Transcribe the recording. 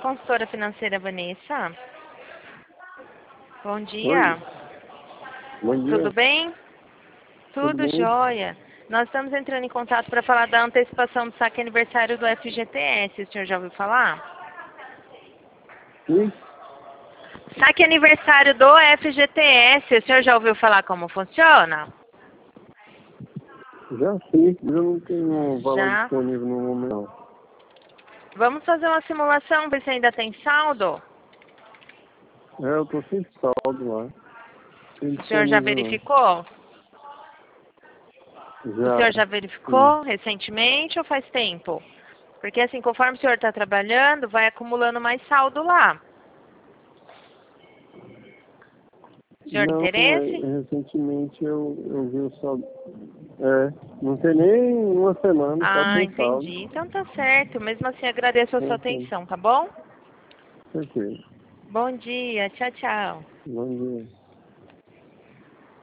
consultora financeira Vanessa. Bom dia. Bom dia. Tudo bem? Tudo bem? jóia. Nós estamos entrando em contato para falar da antecipação do saque aniversário do FGTS. O senhor já ouviu falar? Sim, Saque aniversário do FGTS. O senhor já ouviu falar como funciona? já sim. Eu não tenho valor Já. disponível no momento. Não. Vamos fazer uma simulação, ver se ainda tem saldo? Eu tô sem saldo lá. Sem O senhor já disponível, verificou? não. O senhor já verificou recentemente ou faz tempo? Porque assim, conforme o senhor está trabalhando, vai acumulando mais saldo lá. O senhor tem Não, interesse? recentemente eu vi o saldo. Não tem nem uma semana, tá Ah, sem saldo. entendi. Então tá certo. Mesmo assim, agradeço a sua Ok, atenção, tá bom? perfeito. Bom dia. Tchau, tchau. Bom dia.